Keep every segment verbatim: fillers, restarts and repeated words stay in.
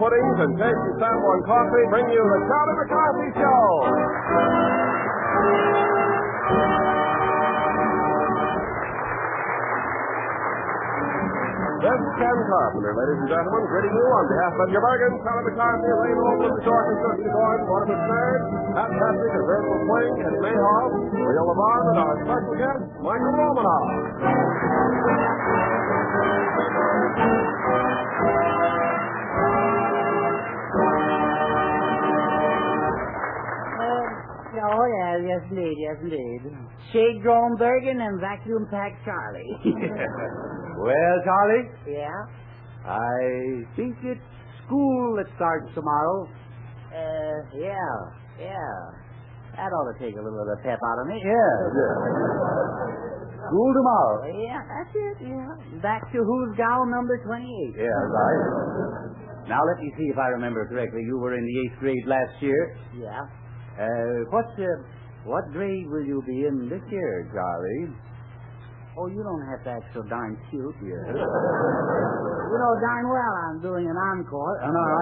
puddings and tasty Sanborn coffee bring you the Charlie McCarthy Show. This is Ken Carpenter, ladies and gentlemen, greeting you on behalf of your Bergen, Charlie McCarthy, Lane Olson, Short and Christy Gordon, Mortimer Stern, Pat Patrick, and Virgil Swing, Eddie Mayhall, Leo Lamar, and our special guest, Michael Romanoff. Oh, yeah, yes, indeed, yes, indeed. Shade-grown Bergen and vacuum-packed Charlie. Well, Charlie? Yeah? I think it's school that starts tomorrow. Uh, yeah, yeah. That ought to take a little of the pep out of me. Yeah, yeah. School tomorrow. Yeah, that's it, yeah. Back to Who's Gal number twenty-eight. Yeah, right. Now, let me see if I remember correctly. You were in the eighth grade last year. Yeah. Uh, what, uh, what grade will you be in this year, Charlie? Oh, you don't have to act so darn cute. Yeah. You know darn well I'm doing an encore. Oh, no, I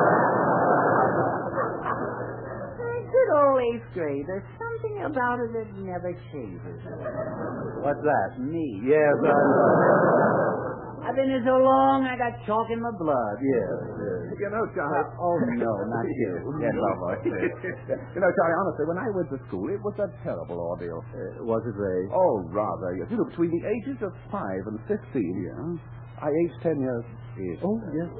Good old eighth grade. There's something about it that never changes. What's that? Me. Yes, I I've been here so long, I got chalk in my blood. Yes, yes. You know, Charlie. Uh, oh, no, not you. Yes, Lover. You know, Charlie, honestly, when I went to school, it was a terrible ordeal. Uh, was it, Ray? Oh, rather, yes. You know, between the ages of five and fifteen, yeah, I aged ten years. Yes. Oh, yes.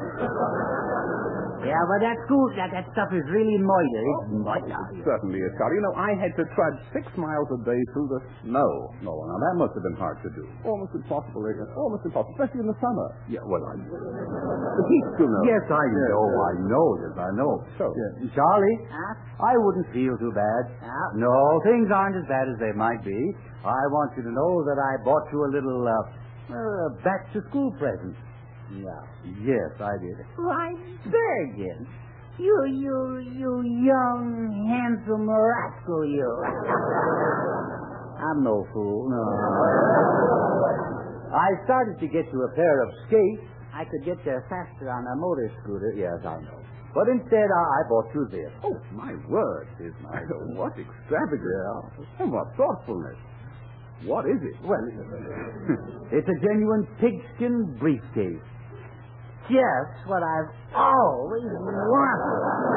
Yeah, but that school, that, that stuff is really moiter. It's Oh, moiter. it certainly is, Charlie. You know, I had to trudge six miles a day through the snow. No, now that must have been hard to do. Almost impossible, isn't it? Almost impossible, especially in the summer. Yeah, well, I... The heat, you know. Yes, I know, I know, yes, I know. So? Yeah. Charlie, Huh? I wouldn't feel too bad. Yeah. No, things aren't as bad as they might be. I want you to know that I bought you a little, uh, uh back-to-school present. Yeah. Yes, I did. Why, Bergen, you, you, you young, handsome rascal, you. I'm no fool, no. I started to get you a pair of skates. I could get there faster on a motor scooter. Yes, I know. But instead, I, I bought you this. Oh, my word. Is my What extravagance. And what thoughtfulness. What is it? Well, it's a genuine pigskin briefcase. Just what I've always wanted.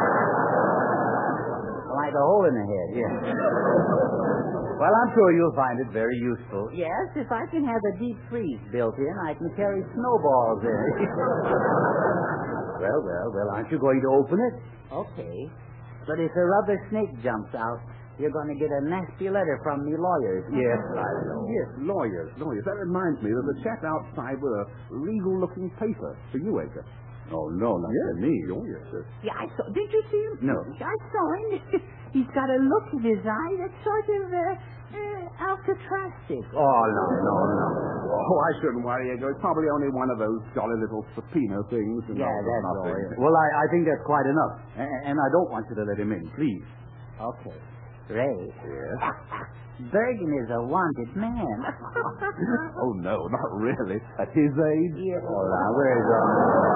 Like a hole in the head, yes. Well, I'm sure you'll find it very useful. Yes, if I can have a deep freeze built in, I can carry snowballs in it. Well, well, well, aren't you going to open it? Okay. But if a rubber snake jumps out, you're going to get a nasty letter from me lawyers. Yes, I know. Yes, lawyers, lawyers. That reminds me, there's a chap outside with a legal-looking paper for you, Edgar. Oh, no, not Yes. for me. Oh, yes, sir. Yeah, I saw. Did you see him? No. I saw him. He's got a look in his eye that's sort of uh, uh, Alcatraztic. Oh, no, no, no. Oh, I shouldn't worry, Edgar. It's probably only one of those jolly little subpoena things. And Yeah, all that's nothing. all. Well, I, I think that's quite enough. And, and I don't want you to let him in, please. Okay. Ray. Yes? Bergen is a wanted man. Oh, no, not really. At his age? Yeah. All right, where is um?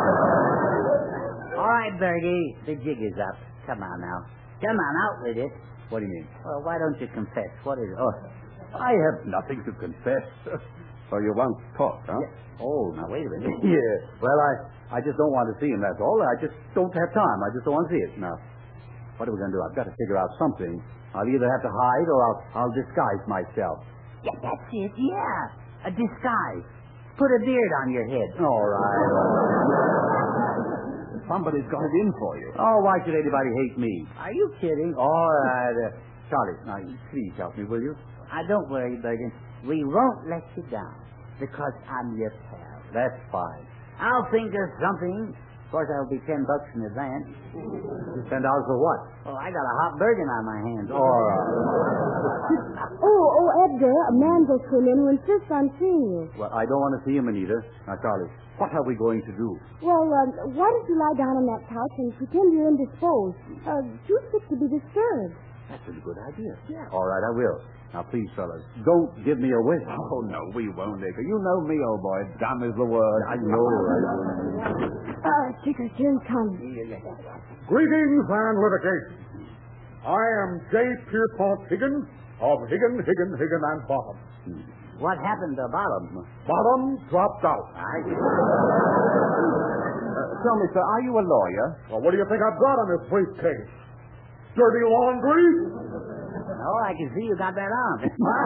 All right, Bergie. The jig is up. Come on now. Come on, out with it. What do you mean? Well, why don't you confess? What is it? Oh, I have nothing to confess. So you won't talk, huh? Yeah. Oh, now wait a minute. Yeah. Well, I, I just don't want to see him, that's all. I just don't have time. I just don't want to see it. Now, what are we going to do? I've got to figure out something. I'll either have to hide or I'll, I'll disguise myself. Yeah, that's it. Yeah. A disguise. Put a beard on your head. All right. Somebody's got it in for you. Oh, why should anybody hate me? Are you kidding? All right. Uh, Charlie, now, please help me, will you? Ah, don't worry, Bergen. We won't let you down because I'm your pal. That's fine. I'll think of something. Of course, that'll be ten bucks in advance. Ten dollars for what? Oh, I got a hot Bergen on my hands. All right. Oh, oh, Edgar, a man just came in who insists on seeing you. Well, I don't want to see him, Anita. Now, Charlie, what are we going to do? Well, uh, why don't you lie down on that couch and pretend you're indisposed? Uh, too sick to be disturbed. That's a good idea. Yeah. All right, I will. Now, please, fellas, don't give me away. Oh, no, we won't, Nigger. You know me, old boy. Dumb is the word. I know. I know. Uh, Tigger, Jim comes. Greetings and litigation. I am J. Pierpont Higgin of Higgin, Higgin, Higgin and Bottom. What happened to Bottom? Bottom dropped out. I... Uh, tell me, sir, are you a lawyer? Well, what do you think I've got on this briefcase? Dirty laundry? Oh, I can see you got that on.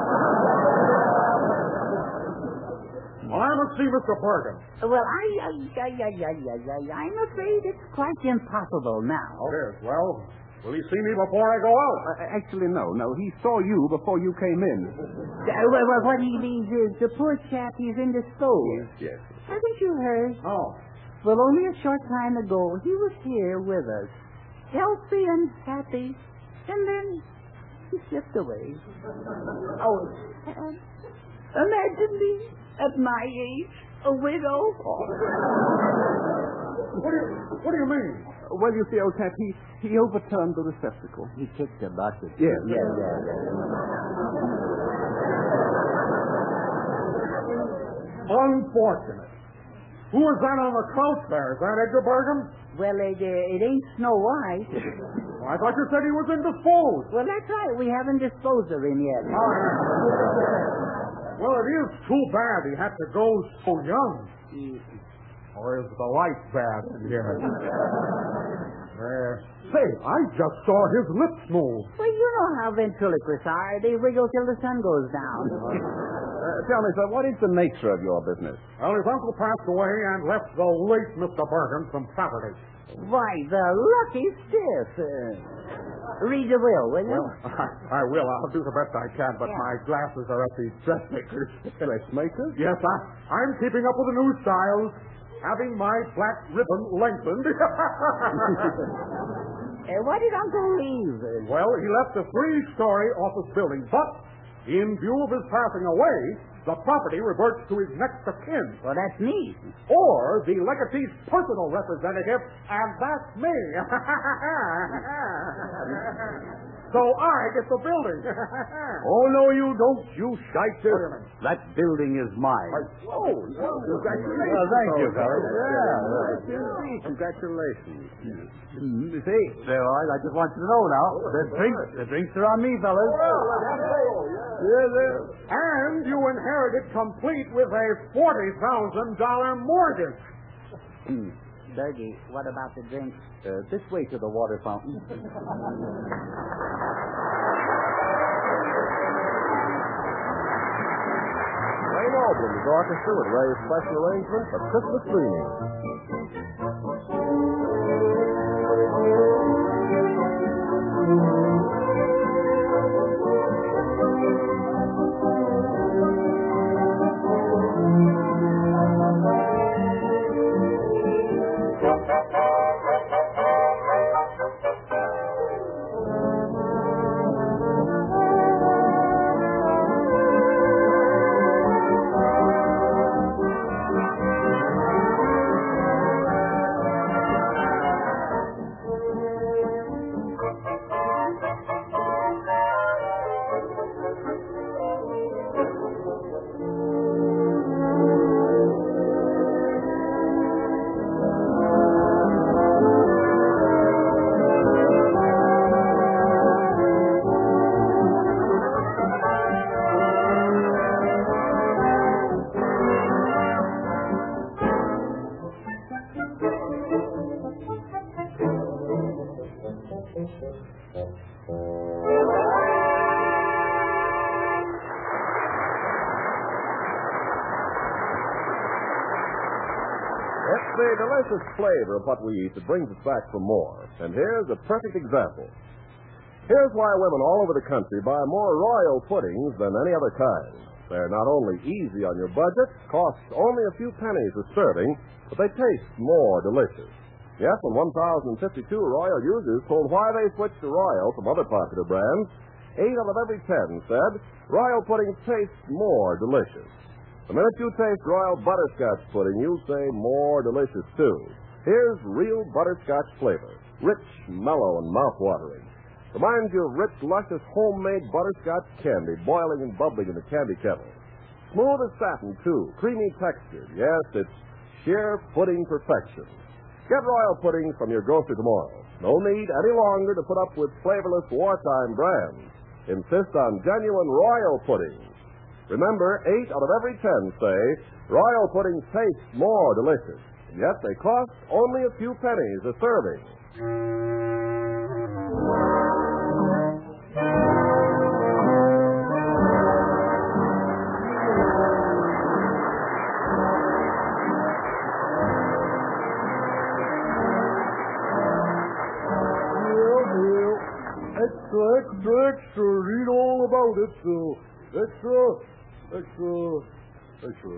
I must see Mister Bergen. Well, I, I, I, I, I, I, I'm afraid it's quite impossible now. Yes, well, will he see me before I go out? Uh, actually, no, no. He saw you before you came in. Uh, well, well, what he means is the poor chap, he's indisposed. Yes, yes. Haven't you heard? Oh. Well, only a short time ago, he was here with us, healthy and happy, and then he slipped away. Oh, and imagine me at my age, a widow. What do you, what do you mean? Well, you see, old chap, he, he overturned the receptacle. He kicked the bucket. Yes. Yeah, yeah, yeah. Unfortunate. Who is that on the couch there? Is that Edgar Bergen? Well, it, uh, it ain't Snow White. I thought you said he was indisposed. Well, that's right. We haven't disposed of him yet. Oh, yeah. Well, it is too bad he had to go so young. Or is the light bad in here? Uh, say, I just saw his lips move. Well, you know how ventriloquists are. They wriggle till the sun goes down. Uh, tell me, sir, what is the nature of your business? Well, his uncle passed away and left the late Mister Bergen some property. Why, the lucky stiff. Uh, read the will, will you? Well, I, I will. I'll do the best I can, but Yeah. my glasses are at the dressmaker's. Dressmakers? Yes, I, I'm keeping up with the new styles, having my black ribbon lengthened. Uh, why did Uncle leave? Uh, Well, he left a three-story office building, but in view of his passing away, the property reverts to his next of kin, well, that's me. or the legatee's personal representative, and that's me. So I get the building. Oh, no, you don't, you shiter. What do you mean? That building is mine. Oh, well, congratulations. Well, thank you, fellas. Yeah. Congratulations. Mm, you see, there, all right. I just want you to know now. The drinks, the drinks are on me, fellas. And you inherited complete with a forty thousand dollar mortgage. Hmm. Bergie, what about the drinks? Uh, this way to the water fountain. Ray Noblin's orchestra with Ray's special arrangement for Christmas Dreaming. It's the delicious flavor of what we eat that brings us back for more. And here's a perfect example. Here's why women all over the country buy more Royal puddings than any other kind. They're not only easy on your budget, cost only a few pennies a serving, but they taste more delicious. Yes, when one thousand fifty-two Royal users told why they switched to Royal from other popular brands, eight out of every ten said Royal puddings taste more delicious. The minute you taste Royal Butterscotch pudding, you'll say more delicious, too. Here's real butterscotch flavor, rich, mellow, and mouth-watering. reminds you of rich, luscious, homemade butterscotch candy boiling and bubbling in the candy kettle. Smooth as satin, too. Creamy textured. Yes, it's sheer pudding perfection. Get Royal Pudding from your grocer tomorrow. No need any longer to put up with flavorless wartime brands. Insist on genuine Royal Pudding. Remember, eight out of every ten say Royal Pudding tastes more delicious. And yet they cost only a few pennies a serving. Extra, extra, extra. Read all about it. So, extra, extra, extra.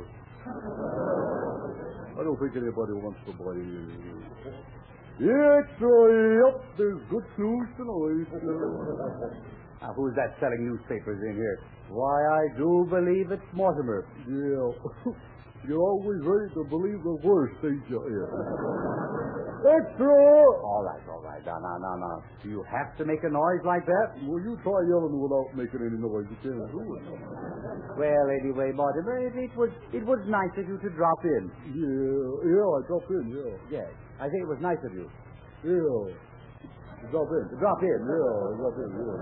I don't think anybody wants to buy it. Extra, yep. There's good news tonight. Now, who's that selling newspapers in here? Why, I do believe it's Mortimer. Yeah. You're always ready to believe the worst, ain't you? Yeah. Extra! All right, all right. Now, now, now, now. Do you have to make a noise like that? Well, you try yelling without making any noise. You can't do it. Well, anyway, Mortimer, it, it was it was nice of you to drop in. Yeah, yeah, I dropped in, yeah. Yes, I think it was nice of you. Yeah. Drop in. Drop in. Yeah, drop in, yeah.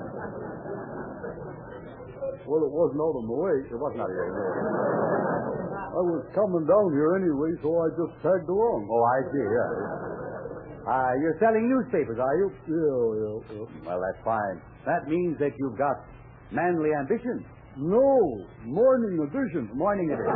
Well, it wasn't out of my way. It wasn't out of your way. I was coming down here anyway, so I just tagged along. Oh, I see, yeah. Uh, you're selling newspapers, are you? Yeah, yeah, yeah. Well, that's fine. That means that you've got manly ambition. No, morning edition. Morning edition.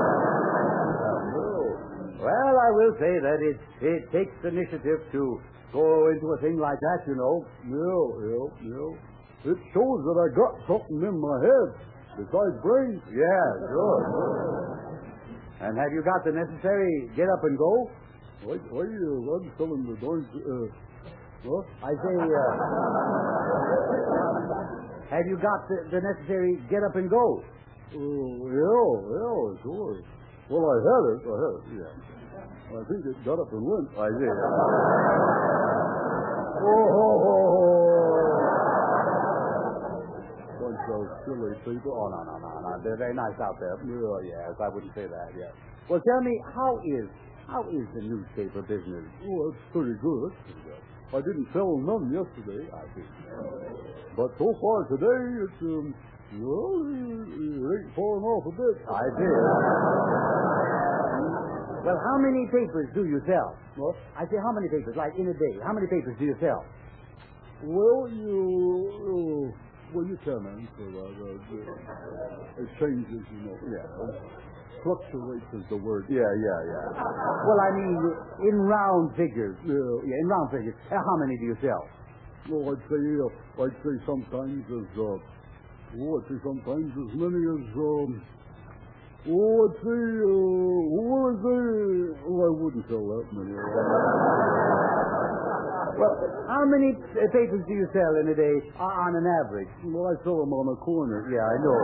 Well, I will say that it, it takes initiative to go into a thing like that, you know. Yeah, yeah, yeah. It shows that I got something in my head besides brains. Yeah, sure. And have you got the necessary get up and go? Why, why uh, I'm selling the darn... Uh, what? I say, uh... have you got the, the necessary get up and go? Oh, uh, yeah, yeah, sure. Well, I had it, I had it, yeah. I think it got up and went. I did. Oh, oh, oh. Bunch of silly people. Oh, no, no, no, no. They're very nice out there. Yeah, yes, I wouldn't say that, yes. Well, tell me, how is how is the newspaper business? Oh, it's pretty good. I didn't sell none yesterday. I see. But so far today, it's, um, well, it ain't falling off a bit. I see. Well, how many papers do you sell? What? I say, how many papers? Like, in a day, how many papers do you sell? Well, you... Uh, well, you can answer that. Uh, it changes, you know. Yeah. Fluctuates is the word. Yeah, yeah, yeah. Well, I mean, in round figures. Yeah. Yeah, in round figures. Uh, how many do you sell? Well, I'd say, uh, I'd say sometimes as, uh, oh, I'd say sometimes as many as, um, oh, I'd say, uh, what is it? Oh, I wouldn't sell that many. Well, how many uh, papers do you sell in a day uh, on an average? Well, I sell them on a corner. Yeah, I know.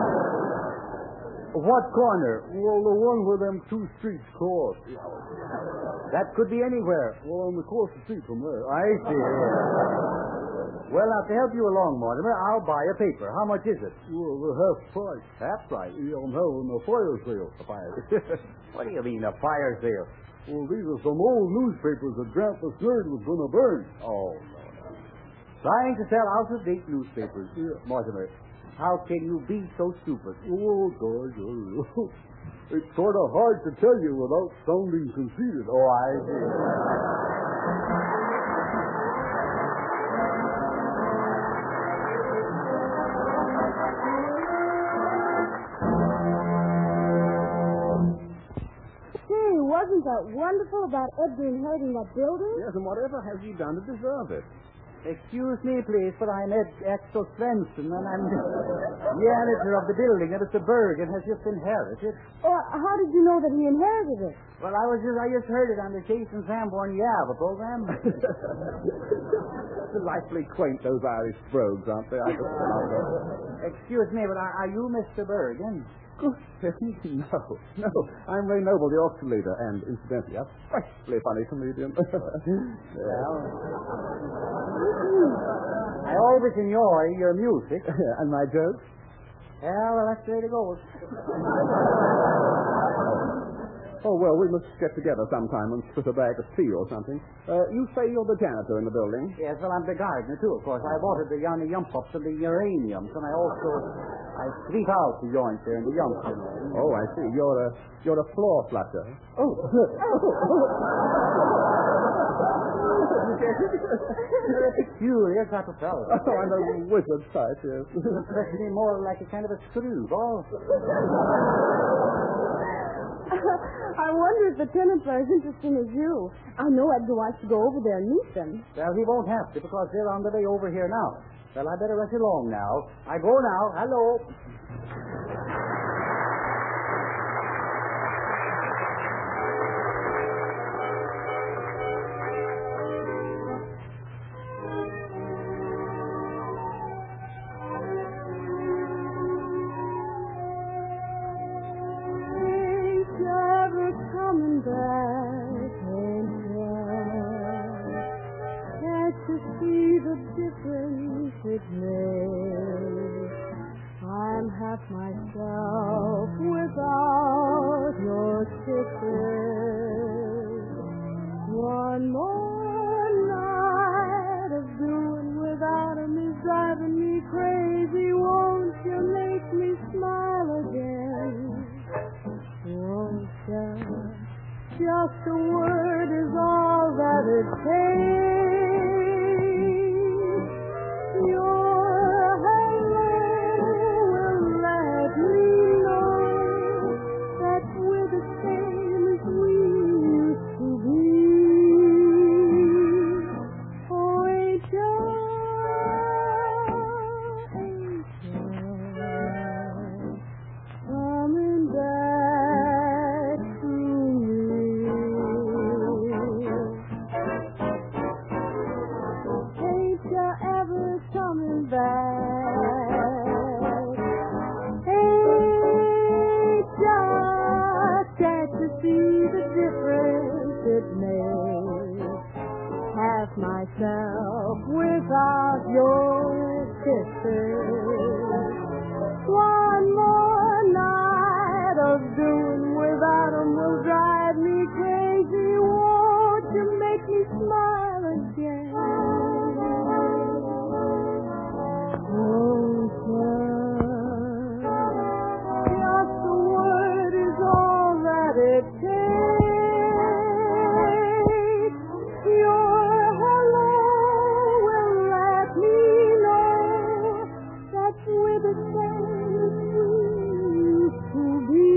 What corner? Well, the one where them two streets cross. That could be anywhere. Well, I'm across the street from there. I see. Well, now, to help you along, Mortimer, I'll buy a paper. How much is it? Well, the half price. Half price? Yeah, I'm having a fire sale. A fire sale? What do you mean, a fire sale? Well, these are some old newspapers that Grant the Third was going to burn. Oh, no, no. Trying to sell out-of-date newspapers. Yeah. Mortimer, how can you be so stupid? Oh, God. It's sort of hard to tell you without sounding conceited. Oh, I see. Say, wasn't that wonderful about Edgar inheriting that building? Yes, and whatever has he done to deserve it? Excuse me, please, but I'm Ed Axel Svensson, and I'm the janitor of the building that Mister Berg and has just inherited. Or how did you know that he inherited it? Well, I was just, I just heard it on the Chase and Sanborn Yava program. Delightfully quaint, those Irish brogues, aren't they? I Excuse me, but are, are you Mister Bergen? No, no. I'm Ray Noble, the auction leader, and incidentally, a freshly funny comedian. Well, I Elvis enjoy your music. And my jokes? Yeah, well, that's the way it goes. Oh, well, we must get together sometime and split a bag of tea or something. Uh, you say you're the janitor in the building? Yes, well, I'm the gardener, too, of course. I watered the Yanni Yump-Ups and the uraniums, and I also, I sweep out the joints there in the yumps. Oh, I see. You're a, you're a floor flusher. Oh. You're a peculiar type of fellow. Oh, I'm a wizard type, yes. Especially more like a kind of a screwball. I wonder if the tenants are as interesting as you. I know Edgar wants to go over there and meet them. Well, he won't have to because they're on the way over here now. Well, I better rush along now. I go now. Hello. I'm half myself without your kisses. One more night of doing without 'em is driving me crazy. Won't you make me smile again? Won't you? Just a word is all that it takes. Your hello will let me know that we're the same as we used to be. Oh, angel, angel, coming back to me. Ain't you ever coming back? Ain't just got to see the difference it makes. Half myself without your kisses. One more night of doing without 'em will drive me crazy. Won't you make me smile again? Won't you? Just a word is all that it takes. Your hello will let me know that we're the same as we used to be.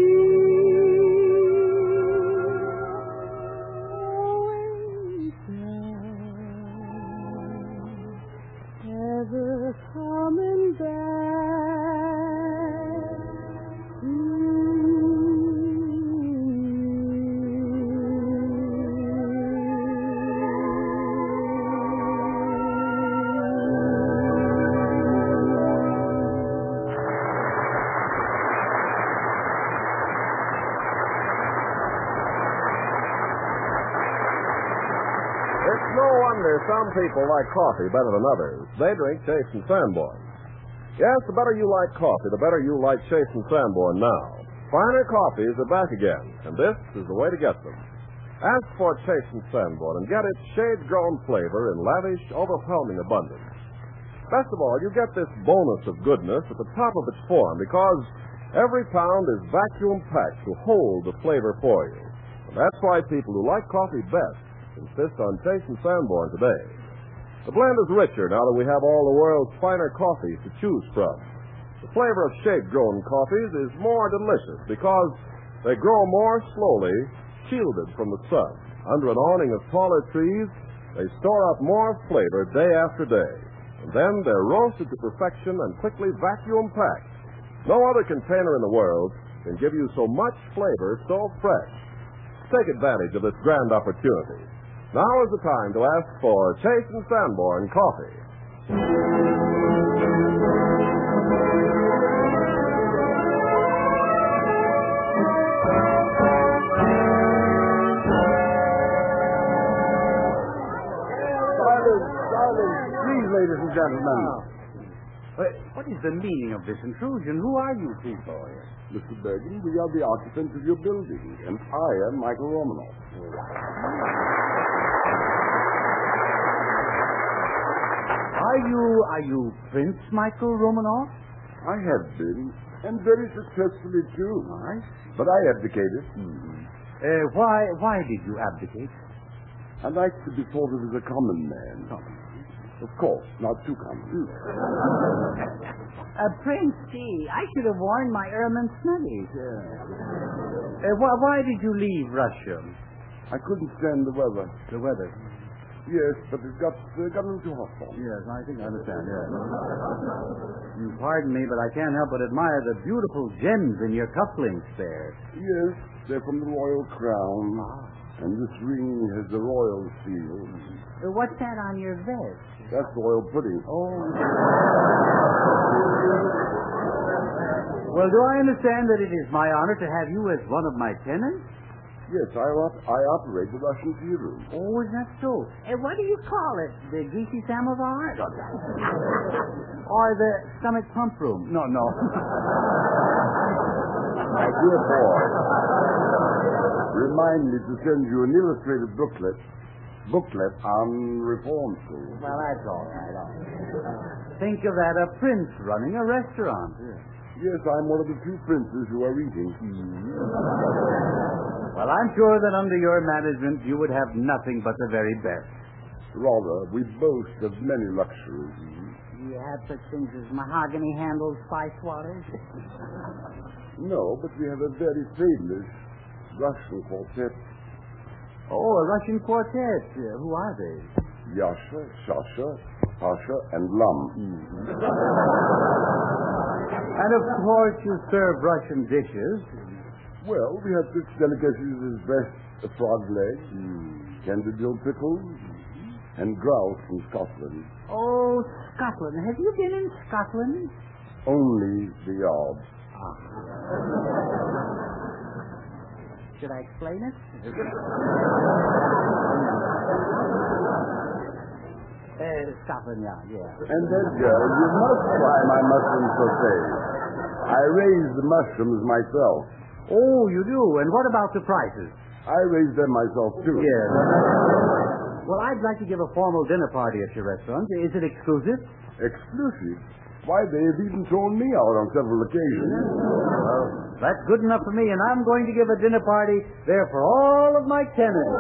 Oh, ever coming back to It's no wonder some people like coffee better than others. They drink Chase and Sanborn. Yes, the better you like coffee, the better you like Chase and Sanborn now. Finer coffees are back again, and this is the way to get them. Ask for Chase and Sanborn and get its shade-grown flavor in lavish, overwhelming abundance. Best of all, you get this bonus of goodness at the top of its form because every pound is vacuum-packed to hold the flavor for you. And that's why people who like coffee best insist on Chase and Sanborn today. The blend is richer now that we have all the world's finer coffees to choose from. The flavor of shade-grown coffees is more delicious because they grow more slowly, shielded from the sun. Under an awning of taller trees, they store up more flavor day after day. And then they're roasted to perfection and quickly vacuum-packed. No other container in the world can give you so much flavor so fresh. Take advantage of this grand opportunity. Now is the time to ask for Chase and Sanborn coffee. Darling, darling, please ladies and gentlemen. Oh. But what is the meaning of this intrusion? Who are you people? Mister Bergen, we are the occupants of your building, and I am Michael Romanoff. Are you, are you Prince Michael Romanoff? I have been, and very successfully, too. Nice. But I abdicated. Mm-hmm. Uh, why, why did you abdicate? I like to be thought of as a common man. Common. Of course, not too common. Uh, Prince, gee, I should have worn my ermine snuggies. Yeah. Uh, why, why did you leave Russia? I couldn't stand the weather. The weather. Yes, but it got, uh, got a little too hot for me. Yes, I think I understand, yes. You pardon me, but I can't help but admire the beautiful gems in your cufflinks there. Yes, they're from the royal crown. Ah. And this ring has the royal seal. Uh, what's that on your vest? That's royal pudding. Oh. Well, do I understand that it is my honor to have you as one of my tenants? Yes, I, op- I operate the Russian tea room. Oh, is that so? Uh, what do you call it? The greasy samovar? Or the stomach pump room? No, no. My dear boy, remind me to send you an illustrated booklet booklet on reform school. Well, that's all right. All right. Think of that, a prince running a restaurant. Yes, I'm one of the few princes who are eating. Mm-hmm. Well, I'm sure that under your management you would have nothing but the very best. Rather, we boast of many luxuries. Do you have such things as mahogany handled spice waters? No, but we have a very famous Russian quartet. Oh, a Russian quartet. Uh, who are they? Yasha, Shasha, Pasha, and Lum. Mm-hmm. And of course you serve Russian dishes. Well, we have such delicacies as breast, a frog leg, Mm. candied dill pickles, and grouse from Scotland. Oh, Scotland. Have you been in Scotland? Only the odd. Ah. Should I explain it? uh, Scotland, yeah, yeah. And Edgar, you must try my mushroom sauté. I raise the mushrooms myself. Oh, you do? And what about the prices? I raise them myself, too. Yes. Well, I'd like to give a formal dinner party at your restaurant. Is it exclusive? Exclusive? Why, they have even thrown me out on several occasions. Well, that's good enough for me, and I'm going to give a dinner party there for all of my tenants.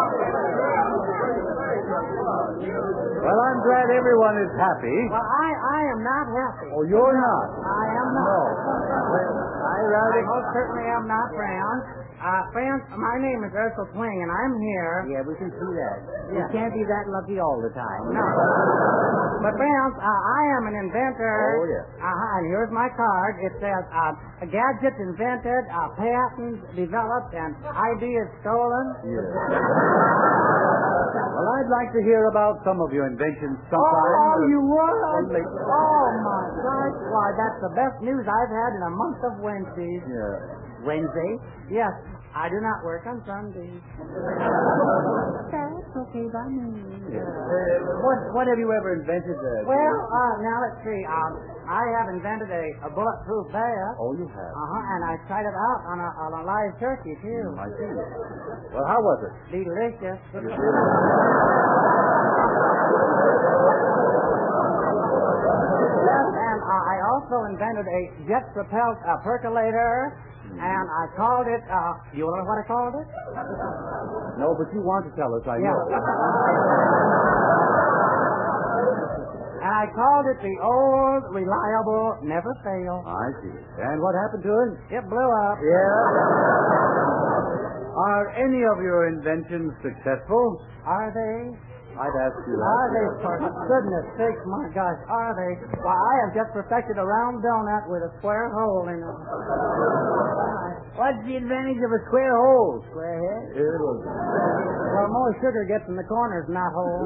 Well, I'm glad everyone is happy. Well, I, I am not happy. Oh, you're not? I am not. No. Well, I rather... I most certainly am not, friends. Uh, friends, my name is Ursel Twing, and I'm here. Yeah, we can see that. Yeah. You can't be that lucky all the time. No. But, friends, uh, I am an inventor. Oh, yes. Uh-huh, and here's my card. It says, uh, gadgets invented, uh, patents developed, and ideas stolen. Yes. Well, I'd like to hear about some of your inventions sometime. Oh, you would? Only- Oh, my gosh. Why, that's the best news I've had in a month of Wednesdays. Yeah. Wednesday? Yes, I do not work on Sundays. That's okay by me. Yeah. Uh, what, what have you ever invented? Uh, Well, uh, now let's see. Um, I have invented a, a bulletproof vest. Oh, you have? Uh-huh, and I tried it out on a, on a live turkey, too. I see. Well, how was it? Delicious. Yes, and uh, I also invented a jet-propelled uh, percolator, and I called it, uh, you want to know what I called it? No, but you want to tell us, I Yeah. know. And I called it the old, reliable, never fail. I see. And what happened to it? It blew up. Yeah. Are any of your inventions successful? Are they? I'd ask you that. Are they, for goodness sakes, my gosh, are they? Why, I have just perfected a round donut with a square hole in it. What's the advantage of a square hole? Square head? It was... Well, more sugar gets in the corners, not holes.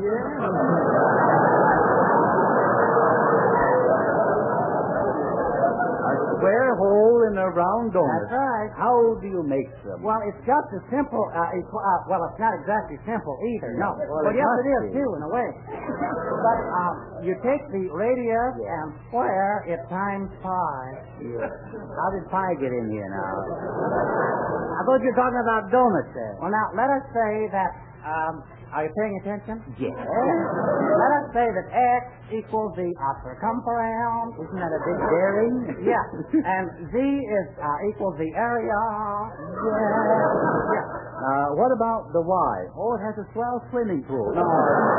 A square hole in a round donut. That's right. How do you make them? Well, it's just as simple. Uh, it's, uh, well, it's not exactly simple either. No. Well, Well, it yes, must it is be. too, in a way. But um, you take the radius and square it times pi. How did pi get in here now? I thought you were talking about donuts there. Well, now let us say that. Um, are you paying attention? Yes. Let us say that x equals the uh, circumference. Isn't that a big bearing? Yeah. And z is uh, equals the area. Yeah. Uh, what about the y? Oh, it has a swell swimming pool. No.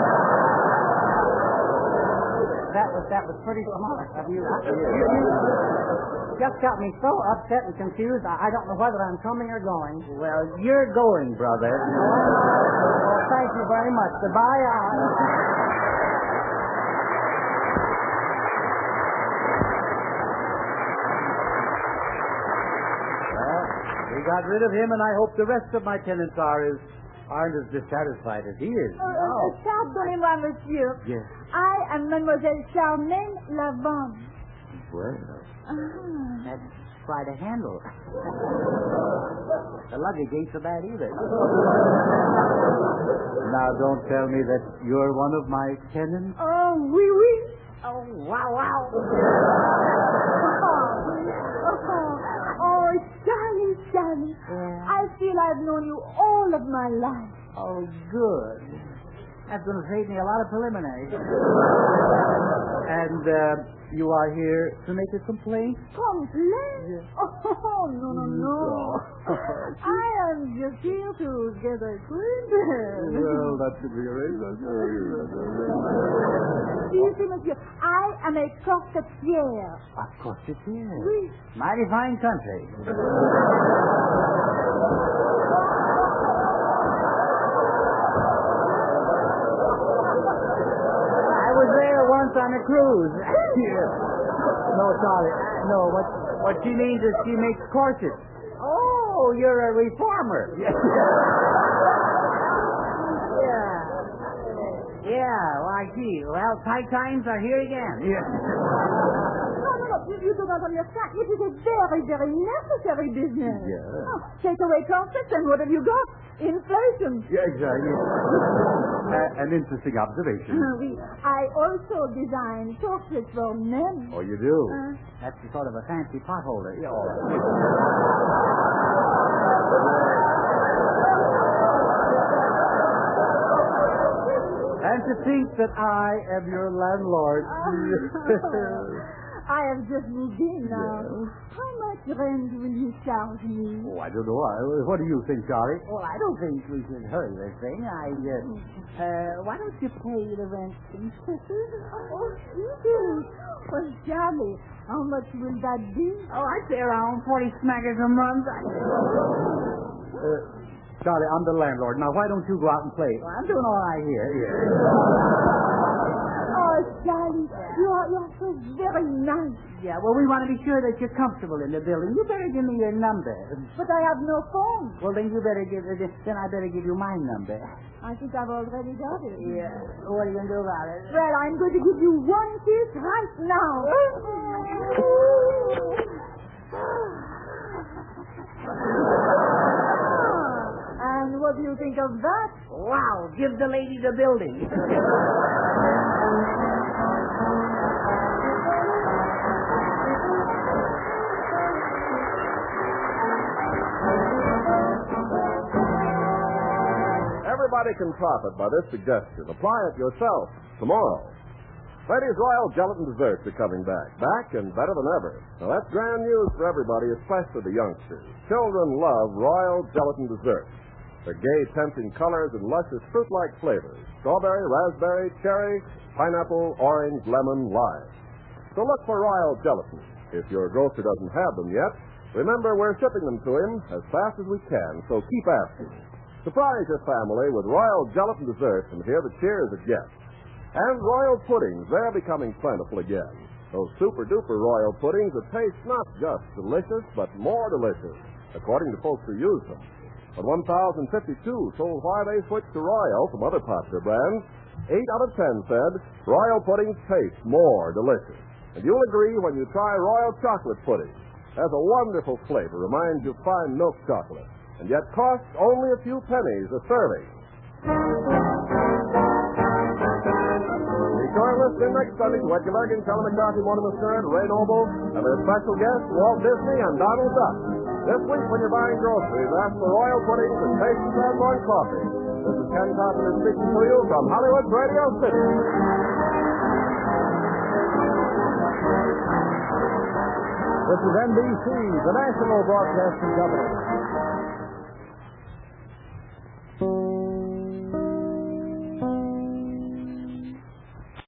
That was that was pretty smart of you. You, you just got me so upset and confused. I, I don't know whether I'm coming or going. Well, you're going, brother. Well, thank you very much. Goodbye. Uh, Well, we got rid of him, and I hope the rest of my tenants are as aren't as dissatisfied as he is. Uh, uh, Pardonnez-moi, monsieur. Yes. I am Mademoiselle Charmaine Lavande. Well, Ah. that's quite a handle. The luggage ain't so bad either. Now, don't tell me that you're one of my tenants. Oh, oui, oui. oh wow wow. Oh, Charlie, Charlie. I feel I've known you all of my life. Oh good. That's going to save me a lot of preliminaries. And uh, you are here to make a complaint? Complaint? Oh, no, no, no. I am just here to get acquainted. Well, that's a big arrangement. You see, monsieur, I am a corsetière. Of course it is. Oui. Mighty fine country. I was there once on a cruise. No, sorry. No, what what she means is she makes corsets. Oh, you're a reformer. Yeah. Yeah. Yeah, well, I see. Well, tight times are here again. Yeah. No, no, no, you, you do not understand. It is a very, very necessary business. Yeah. Oh, take away corsets and what have you got? Inflation. Yeah, exactly. Uh, an interesting observation. Uh, we, I also design corsets for men. Oh, you do? Uh, That's sort of a fancy potholder. Yeah, all right. And to think that I am your landlord. I have just moved in now. How much rent will you charge me? Oh, I don't know. I- What do you think, Charlie? Well, I don't think we should hurry this thing. I, uh, uh, why don't you pay the rent? Oh, you. Well, Charlie, how much will that be? Oh, I'd say around forty smackers a month. Uh, Charlie, I'm the landlord. Now, why don't you go out and play? Well, I'm doing all right here. Oh, Charlie, you are, you are so very nice. Yeah, well, we want to be sure that you're comfortable in the building. You better give me your number. But I have no phone. Well, then you better give it. Then I better give you my number. I think I've already got it. Yeah. What are you gonna do about it? Well, I'm going to give you one kiss right now. And what do you think of that? Wow! Give the lady the building. Everybody can profit by this suggestion. Apply it yourself tomorrow. Ladies, Royal Gelatin Desserts are coming back. Back and better than ever. Now, that's grand news for everybody, especially the youngsters. Children love Royal Gelatin Desserts. Their gay, tempting colors and luscious fruit-like flavors. Strawberry, raspberry, cherry, pineapple, orange, lemon, lime. So look for Royal Gelatin. If your grocer doesn't have them yet, remember we're shipping them to him as fast as we can, so keep asking. Surprise your family with Royal Gelatin Desserts and hear the cheers it gets. And Royal Puddings, they're becoming plentiful again. Those super-duper Royal Puddings that taste not just delicious, but more delicious, according to folks who use them. But one thousand fifty-two told why they switched to Royal from other popular brands. Eight out of ten said Royal Puddings taste more delicious. And you'll agree when you try Royal Chocolate Pudding. has a wonderful flavor, reminds you of fine milk chocolate, and yet costs only a few pennies a serving. Be sure to listen next Sunday to Edgar Bergen, Charlie McCarthy, Mortimer Stern, Ray Noble, and their special guests, Walt Disney and Donald Duck. This week, when you're buying groceries, ask for Royal Puddings and Taste and Sanborn Coffee. This is Ken Carpenter speaking to you from Hollywood Radio City. This is N B C, the national broadcasting company.